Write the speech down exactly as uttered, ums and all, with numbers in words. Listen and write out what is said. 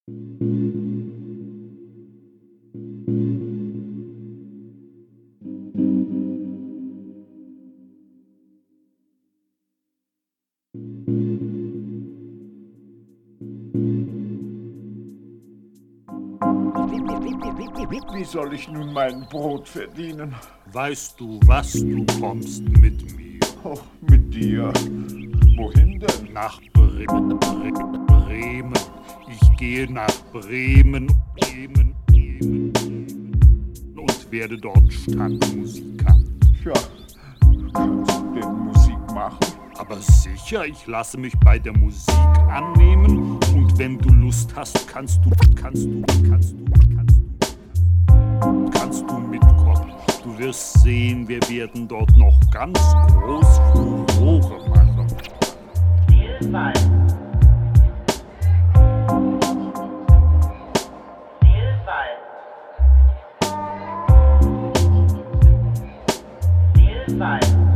Wie soll ich nun mein Brot verdienen? Weißt du was, du kommst mit mir. Oh, mit dir? Wohin denn? Nach Bre Bre Bremen. Ich gehe nach Bremen, Bremen, Bremen, Bremen und werde dort Stadtmusikant. Tja, kannst du denn Musik machen? Aber sicher, ich lasse mich bei der Musik annehmen und wenn du Lust hast, kannst du, kannst du, kannst du, kannst du, kannst du mitkommen. Du wirst sehen, wir werden dort noch ganz groß Furore machen. Vielfalt. Vielfalt. Vielfalt.